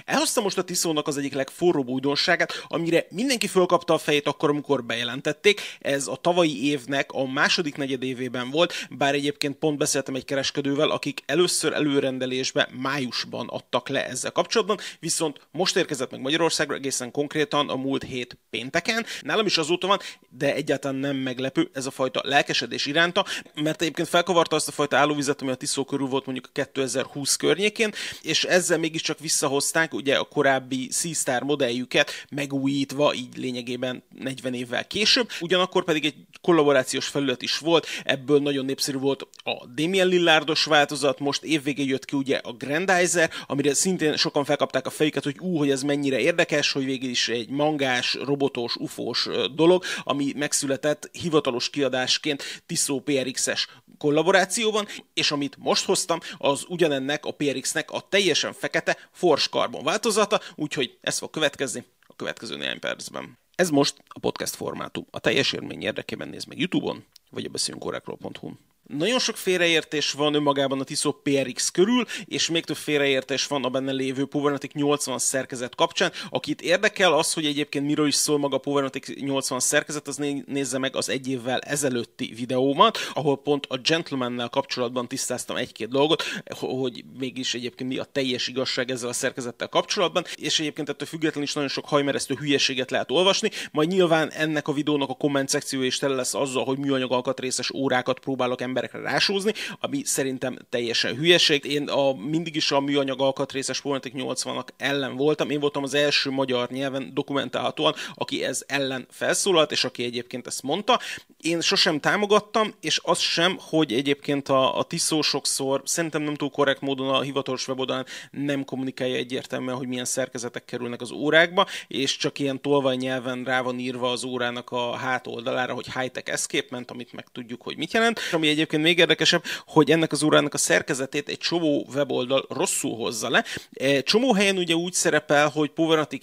Elhoztam most a Tissotnak az egyik legforróbb újdonságát, amire mindenki fölkapta a fejét akkor, amikor bejelentették. Ez a tavalyi évnek a második negyedévében volt, bár egyébként pont beszéltem egy kereskedővel, akik először előrendelésbe májusban adtak le ezzel kapcsolatban, viszont most érkezett meg Magyarországra egészen konkrétan a múlt hét pénteken. Nálam is azóta van, de egyáltalán nem meglepő ez a fajta lelkesedés iránta, mert egyébként felkavarta azt a fajta állóvizet, ami a Tissot körül volt mondjuk a 2020 környékén, és ezzel mégiscsak visszahozták ugye a korábbi C-Star modelljüket megújítva, így lényegében 40 évvel később. Ugyanakkor pedig egy kollaborációs felület is volt, ebből nagyon népszerű volt a Damien Lillardos változat, most évvégén jött ki ugye a Grandizer, amire szintén sokan felkapták a fejüket, hogy ez mennyire érdekes, hogy végül is egy mangás, robotos, ufós dolog, ami megszületett hivatalos kiadásként Tissot PRX-es kollaborációban, és amit most hoztam, az ugyanennek a PRX-nek a teljesen fekete Forged Carbon változata, úgyhogy ez fog következni a következő néhány percben. Ez most a podcast formátum. A teljes élmény érdekében nézd meg YouTube-on, vagy a beszéljünkkorrekról.hu-n. Nagyon sok félreértés van önmagában a Tissot PRX körül, és még több félreértés van a benne lévő Powermatic 80 szerkezet kapcsán. Akit érdekel az, hogy egyébként miről is szól maga a Powermatic 80 szerkezet, az nézze meg az egy évvel ezelőtti videómat, ahol pont a Gentlemannel kapcsolatban tisztáztam egy-két dolgot, hogy mégis egyébként mi a teljes igazság ezzel a szerkezettel kapcsolatban, és egyébként ettől függetlenül is nagyon sok hajmeresztő hülyeséget lehet olvasni, majd nyilván ennek a videónak a komment szekciója is tele lesz azzal, hogy műanyag alkatrészes órákat próbálok emberekre rásózni, ami szerintem teljesen hülyeség. Én mindig is a műanyag alkatrészes Powermatic 80-nak ellen voltam. Én voltam az első magyar nyelven dokumentálhatóan, aki ez ellen felszólalt, és aki egyébként ezt mondta. Én sosem támogattam, és az sem, hogy egyébként a Tissot sokszor szerintem nem túl korrekt módon a hivatalos weboldalán nem kommunikálja egyértelműen, hogy milyen szerkezetek kerülnek az órákba, és csak ilyen tolvaj nyelven rá van írva az órának a hátoldalára, hogy high-tech escapement, amit meg tudjuk, hogy mit jelent. Ami egyébként még érdekesebb, hogy ennek az órának a szerkezetét egy csomó weboldal rosszul hozza le. Csomó helyen ugye úgy szerepel, hogy Powermatic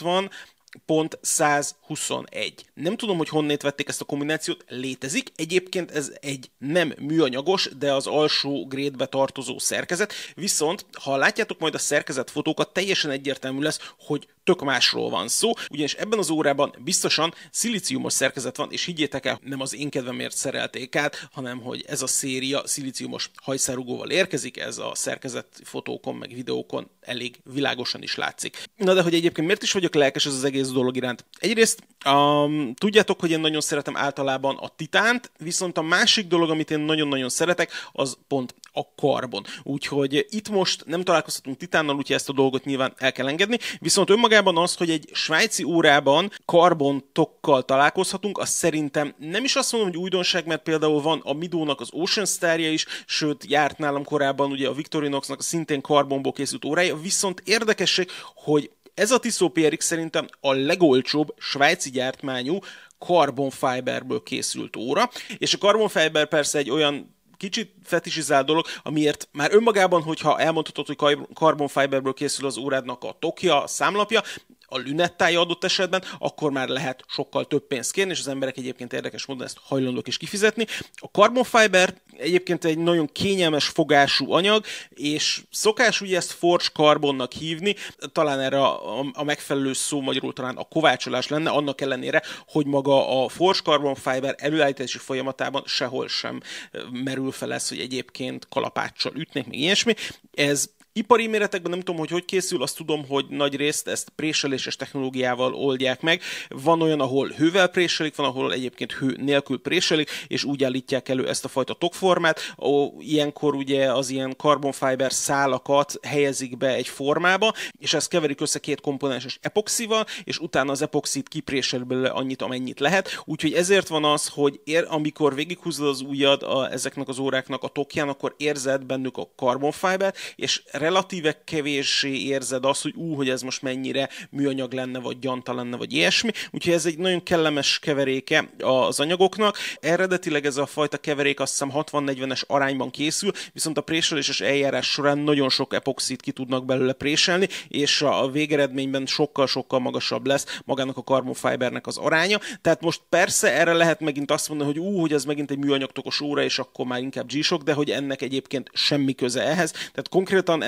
80.121. Nem tudom, hogy honnét vették ezt a kombinációt, létezik. Egyébként ez egy nem műanyagos, de az alsó grade-be tartozó szerkezet, viszont ha látjátok majd a szerkezet fotókat, teljesen egyértelmű lesz, hogy tök másról van szó, ugyanis ebben az órában biztosan szilíciumos szerkezet van, és higgyétek el, nem az én kedvemért szerelték át, hanem hogy ez a széria szilíciumos hajszárugóval érkezik, ez a szerkezet fotókon meg videókon elég világosan is látszik. Na de hogy egyébként miért is vagyok lelkes ez az egész dolog iránt? Egyrészt tudjátok, hogy én nagyon szeretem általában a titánt, viszont a másik dolog, amit én nagyon-nagyon szeretek, az pont a karbon. Úgyhogy itt most nem találkozhatunk titánnal, úgyhogy ezt a dolgot nyilván el kell engedni, viszont önmagában az, hogy egy svájci órában karbontokkal találkozhatunk, az szerintem nem is azt mondom, hogy újdonság, mert például van a Midónak az Ocean Starja is, sőt járt nálam korábban ugye a Victorinoxnak a szintén karbonból készült órája, viszont érdekesség, hogy ez a Tissot PRX szerintem a legolcsóbb svájci gyártmányú carbon fiberből készült óra, és a carbon fiber persze egy olyan kicsit fetisizált dolog, amiért már önmagában, hogyha elmondhatod, hogy carbon fiberből készül az órádnak a tokja, a számlapja, a lünettája adott esetben, akkor már lehet sokkal több pénzt kérni, és az emberek egyébként érdekes módon ezt hajlandók is kifizetni. A carbon fiber egyébként egy nagyon kényelmes fogású anyag, és szokás ugye ezt forged carbonnak hívni, talán erre a megfelelő szó magyarul talán a kovácsolás lenne, annak ellenére, hogy maga a forged carbon fiber előállítási folyamatában sehol sem merül fel ez, hogy egyébként kalapáccsal ütnék, még ilyesmi. Ez ipari méretekben nem tudom, hogy készül, azt tudom, hogy nagy részt ezt préseléses technológiával oldják meg. Van olyan, ahol hővel préselik, van, ahol egyébként hő nélkül préselik, és úgy állítják elő ezt a fajta tokformát. Ilyenkor ugye az ilyen carbon fiber szálakat helyezik be egy formába, és ezt keverik össze két komponenses epoxival, és utána az epoxit kiprésel belőle annyit, amennyit lehet. Úgyhogy ezért van az, hogy amikor végighúzod az ujjad ezeknek az óráknak a tokján, akkor érzed bennük a carbon fibert, és relatíve kevéssé érzed azt, hogy ez most mennyire műanyag lenne, vagy gyanta lenne, vagy ilyesmi. Úgyhogy ez egy nagyon kellemes keveréke az anyagoknak. Eredetileg ez a fajta keverék azt hiszem 60-40-es arányban készül, viszont a préseléses eljárás során nagyon sok epoxit ki tudnak belőle préselni, és a végeredményben sokkal-sokkal magasabb lesz magának a carbon fibernek az aránya. Tehát most persze erre lehet megint azt mondani, hogy ez megint egy műanyagtokos óra, és akkor már inkább G-Shock, de hogy ennek egyébként semmi köze ehhez. Tehát konkrétan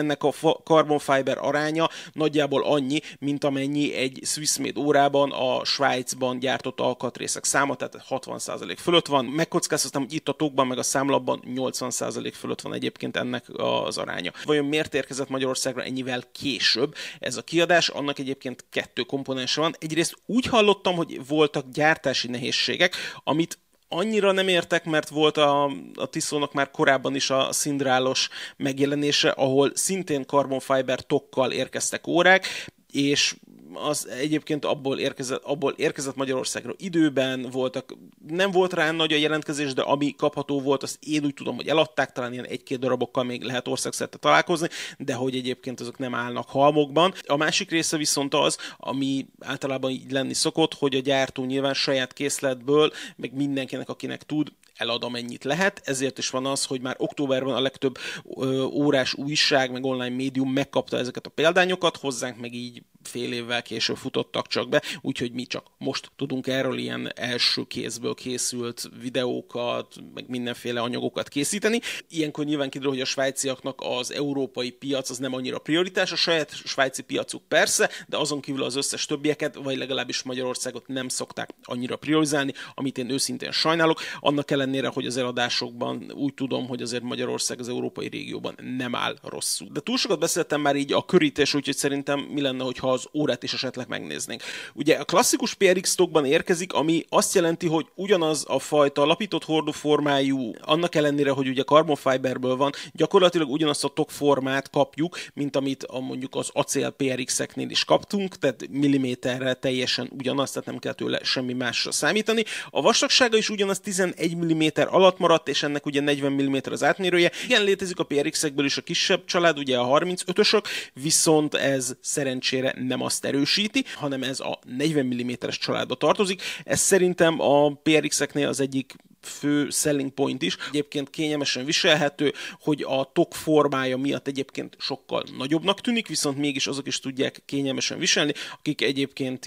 ennek a carbon fiber aránya nagyjából annyi, mint amennyi egy Swissmade órában a Svájcban gyártott alkatrészek száma, tehát 60% fölött van. Megkockáztatom, hogy itt a tokban meg a számlapban 80% fölött van egyébként ennek az aránya. Vajon miért érkezett Magyarországra ennyivel később ez a kiadás? Annak egyébként 2 komponense van. Egyrészt úgy hallottam, hogy voltak gyártási nehézségek, amit annyira nem értek, mert volt a Tissotnak már korábban is a szindrálos megjelenése, ahol szintén carbon fiber tokkal érkeztek órák, és az egyébként abból érkezett Magyarországra időben, nem volt rá nagy a jelentkezés, de ami kapható volt, azt én úgy tudom, hogy eladták, talán ilyen 1-2 darabokkal még lehet országszerte találkozni, de hogy egyébként azok nem állnak halmokban. A másik része viszont az, ami általában így lenni szokott, hogy a gyártó nyilván saját készletből, meg mindenkinek, akinek tud, elad amennyit lehet, ezért is van az, hogy már októberben a legtöbb órás újság, meg online médium megkapta ezeket a példányokat, hozzánk meg így fél évvel később futottak csak be, úgyhogy mi csak most tudunk erről ilyen első kézből készült videókat, meg mindenféle anyagokat készíteni. Ilyenkor nyilván kiderül, hogy a svájciaknak az európai piac az nem annyira prioritás, a saját svájci piacuk persze, de azon kívül az összes többieket, vagy legalábbis Magyarországot nem szokták annyira priorizálni, amit én őszintén sajnálok. Annak ellenére, hogy az eladásokban úgy tudom, hogy azért Magyarország az európai régióban nem áll rosszul. De túl sokat beszéltem már így a körítésről, úgyhogy szerintem mi lenne, hogyha az órát is esetleg megnéznénk. Ugye a klasszikus PRX tokban érkezik, ami azt jelenti, hogy ugyanaz a fajta lapított hordóformájú, annak ellenére, hogy ugye carbon fiberből van, gyakorlatilag ugyanazt a tokformát kapjuk, mint amit mondjuk az acél PRX-eknél is kaptunk, tehát milliméterre teljesen ugyanaz, tehát nem kell tőle semmi másra számítani. A vastagsága is ugyanaz 11 mm alatt maradt, és ennek ugye 40 mm az átmérője. Igen, létezik a PRX-ekből is a kisebb család, ugye a 35-ösök, viszont ez szerencsére nem azt erősíti, hanem ez a 40 mm-es családba tartozik. Ez szerintem a PRX-eknél az egyik fő selling point is. Egyébként kényelmesen viselhető, hogy a tok formája miatt egyébként sokkal nagyobbnak tűnik, viszont mégis azok is tudják kényelmesen viselni, akik egyébként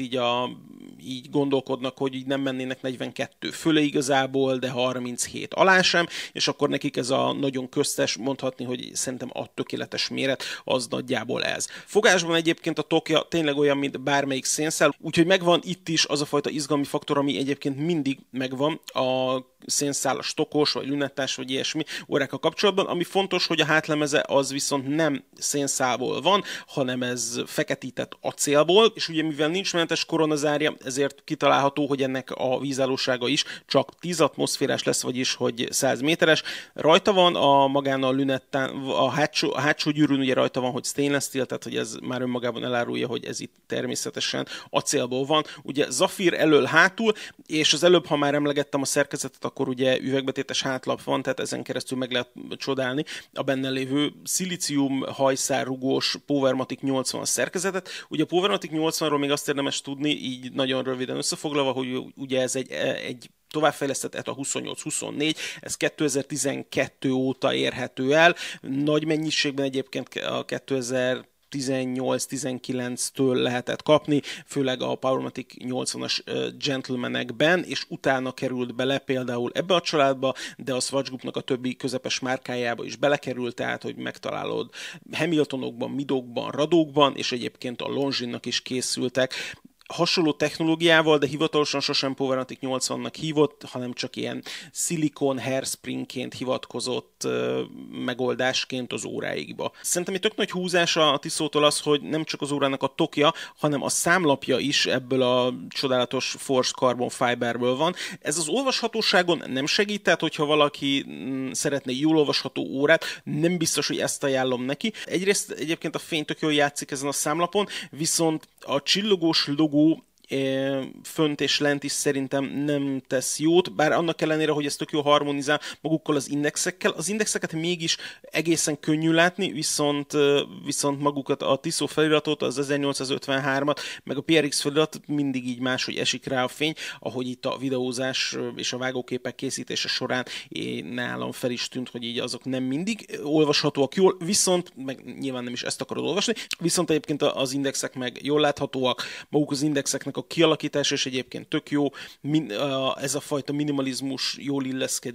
így gondolkodnak, hogy így nem mennének 42 fölé igazából, de 37 alá sem, és akkor nekik ez a nagyon köztes, mondhatni, hogy szerintem a tökéletes méret az nagyjából ez. Fogásban egyébként a tokja tényleg olyan, mint bármelyik szénszál, úgyhogy megvan itt is az a fajta izgalmi faktor, ami egyébként mindig megvan a szénszálas tokos, vagy lünettás, vagy ilyesmi órákkal kapcsolatban. Ami fontos, hogy a hátlemeze az viszont nem szénszálból van, hanem ez feketített acélból, és ugye mivel nincs mentes koronazárja, ezért kitalálható, hogy ennek a vízállósága is csak 10 atmoszférás lesz, vagyis hogy 100 méteres. Rajta van a magán a lünettán, a hátsó gyűrűn ugye rajta van, hogy stainless steel, tehát hogy ez már önmagában elárulja, hogy ez itt természetesen acélból van. Ugye zafír elől hátul, és az előbb, ha már emlegettem a szerkezetet, akkor ugye üvegbetétes hátlap van, tehát ezen keresztül meg lehet csodálni a benne lévő szilícium hajszárrugós Powermatic 80 szerkezetet. Ugye a Powermatic 80-ról még azt érdemes tudni, így nagyon röviden összefoglalva, hogy ugye ez egy továbbfejlesztett ETA 28-24, ez 2012 óta érhető el, nagy mennyiségben egyébként a 2018-19-től lehetett kapni, főleg a Powermatic 80-as Gentlemanekben, és utána került bele például ebbe a családba, de a Swatch Groupnak a többi közepes márkájába is belekerült, tehát hogy megtalálod Hamiltonokban, Midokban, Radókban, és egyébként a Longines-nak is készültek. Hasonló technológiával, de hivatalosan sosem Powermatic 80-nak hívott, hanem csak ilyen szilikon hairspringként hivatkozott megoldásként az óráikba. Szerintem egy tök nagy húzása a Tissot-tól az, hogy nem csak az órának a tokja, hanem a számlapja is ebből a csodálatos forged carbon fiberből van. Ez az olvashatóságon nem segít, tehát hogyha valaki szeretne jól olvasható órát, nem biztos, hogy ezt ajánlom neki. Egyrészt egyébként a fény tök jól játszik ezen a számlapon, viszont a csillogós logó fönt és lent is szerintem nem tesz jót, bár annak ellenére, hogy ez tök jó harmonizál magukkal az indexekkel. Az indexeket mégis egészen könnyű látni, viszont magukat a Tissot feliratot, az 1853-at, meg a PRX felirat mindig így máshogy esik rá a fény, ahogy itt a videózás és a vágóképek készítése során nálam fel is tűnt, hogy így azok nem mindig olvashatóak jól, viszont, meg nyilván nem is ezt akarod olvasni, viszont egyébként az indexek meg jól láthatóak, maguk az indexeknek a kialakítása is egyébként tök jó, ez a fajta minimalizmus jól illeszkedik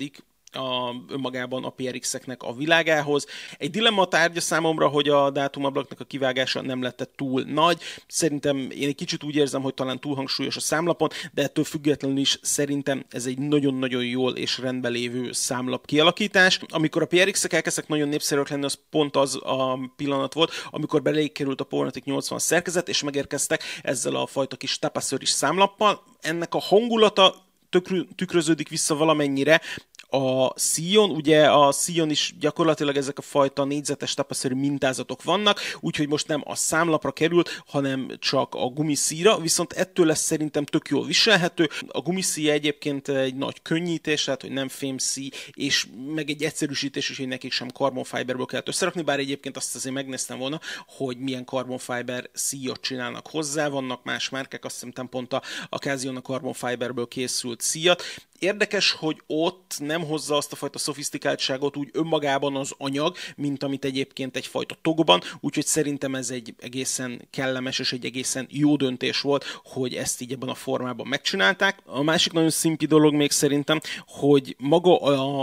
önmagában a PRX-eknek a világához. Egy dilemma tárgya számomra, hogy a dátumablaknak a kivágása nem lett túl nagy. Szerintem én egy kicsit úgy érzem, hogy talán túl hangsúlyos a számlapon, de ettől függetlenül is szerintem ez egy nagyon-nagyon jól és rendben lévő számlap kialakítás. Amikor a PRX-ek elkezdtek nagyon népszerűek lenni, az pont az a pillanat volt, amikor beléjük került a Powermatic 80 szerkezet, és megérkeztek ezzel a fajta kis tapaszöris számlappal. Ennek a hangulata tükröződik vissza valamennyire a Szion, ugye a Szion is gyakorlatilag ezek a fajta négyzetes tapaszszerű mintázatok vannak, úgyhogy most nem a számlapra került, hanem csak a gumiszíra, viszont ettől lesz szerintem tök jól viselhető. A gumiszíja egyébként egy nagy könnyítés, tehát hogy nem fémszí, és meg egy egyszerűsítés is, hogy nekik sem carbon fiberből kellett összerakni, bár egyébként azt azért megnéztem volna, hogy milyen carbon fiber szíjat csinálnak hozzá, vannak más márkák, azt hiszem pont a Occasion a carbon fiberből készült szíjat. Érdekes, hogy ott nem hozza azt a fajta szofisztikáltságot úgy önmagában az anyag, mint amit egyébként egyfajta togban, úgyhogy szerintem ez egy egészen kellemes és egy egészen jó döntés volt, hogy ezt így ebben a formában megcsinálták. A másik nagyon szimpi dolog még szerintem, hogy maga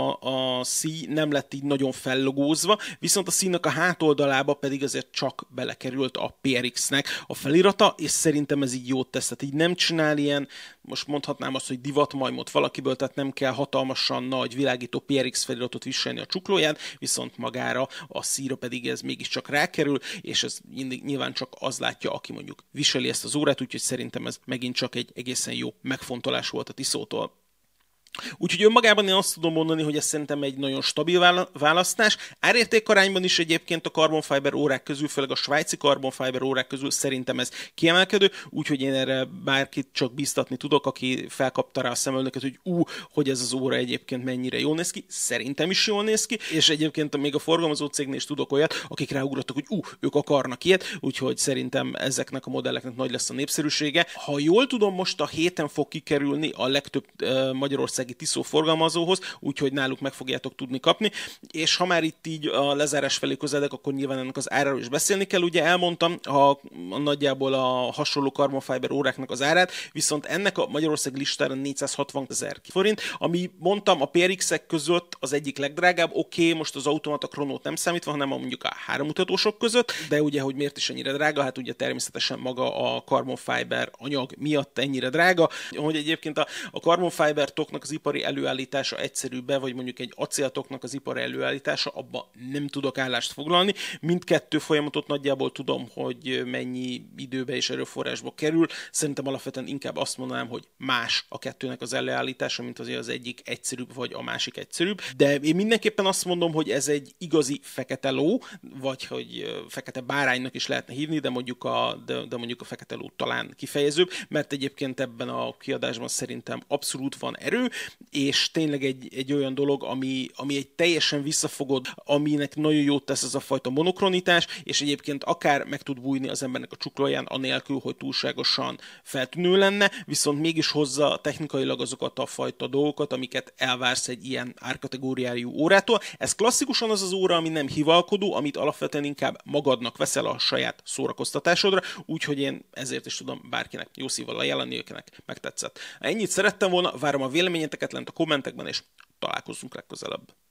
a szíj nem lett így nagyon fellogózva, viszont a szíjnak a hátoldalába pedig azért csak belekerült a PRX-nek a felirata, és szerintem ez így jót tesz, tehát így nem csinál ilyen, most mondhatnám azt, hogy divatmajmot valakiből, tehát nem kell hatalmasan nagy világító PRX feliratot viselni a csuklóján, viszont magára a szíra pedig ez mégiscsak rákerül, és ez nyilván csak az látja, aki mondjuk viseli ezt az órát, úgyhogy szerintem ez megint csak egy egészen jó megfontolás volt a Tissotól. Úgyhogy önmagában én azt tudom mondani, hogy ez szerintem egy nagyon stabil választás. Árértékarányban is egyébként a carbon fiber órák közül, főleg a svájci carbon fiber órák közül szerintem ez kiemelkedő, úgyhogy én erre bárkit csak bíztatni tudok, aki felkapta rá a szemöldöket, hogy hogy ez az óra egyébként mennyire jól néz ki. Szerintem is jól néz ki, és egyébként még a forgalmazó cégnél is tudok olyat, akik ráugrottak, hogy ők akarnak ilyet, úgyhogy szerintem ezeknek a modelleknek nagy lesz a népszerűsége. Ha jól tudom, most a héten fog kikerülni a legtöbb magyarországi Tissot forgalmazóhoz, úgyhogy náluk meg fogjátok tudni kapni, és ha már itt így a lezárás felé közeledek, akkor nyilván ennek az áráról is beszélni kell, ugye elmondtam nagyjából a hasonló carbon fiber óráknak az árát, viszont ennek a Magyarország listára 460 000 forint, ami mondtam a PRX-ek között az egyik legdrágább, most az automata kronót nem számítva, hanem mondjuk a háromutatósok között, de ugye, hogy miért is ennyire drága, hát ugye természetesen maga a carbon fiber anyag miatt ennyire drága, hogy egyébként a carbon fiber toknak az ipari előállítása egyszerűbb, vagy mondjuk egy acéltoknak az ipari előállítása, abba nem tudok állást foglalni. Mindkettő folyamatot nagyjából tudom, hogy mennyi időbe és erőforrásba kerül. Szerintem alapvetően inkább azt mondanám, hogy más a kettőnek az előállítása, mint azért az egyik egyszerűbb, vagy a másik egyszerűbb. De én mindenképpen azt mondom, hogy ez egy igazi fekete ló, vagy hogy fekete báránynak is lehetne hívni, de mondjuk a fekete ló talán kifejezőbb, mert egyébként ebben a kiadásban szerintem abszolút van erő, és tényleg egy olyan dolog, ami egy teljesen visszafogott, aminek nagyon jót tesz ez a fajta monokronitás, és egyébként akár meg tud bújni az embernek a csuklóján, anélkül, hogy túlságosan feltűnő lenne, viszont mégis hozza technikailag azokat a fajta dolgokat, amiket elvársz egy ilyen árkategóriájú órától. Ez klasszikusan az óra, ami nem hivalkodó, amit alapvetően inkább magadnak veszel a saját szórakoztatásodra, úgyhogy én ezért is tudom bárkinek jó szívvel ajánlani, akinek megtetszett. Ennyit szerettem volna, várom a véleményeteket lent a kommentekben, és találkozzunk legközelebb.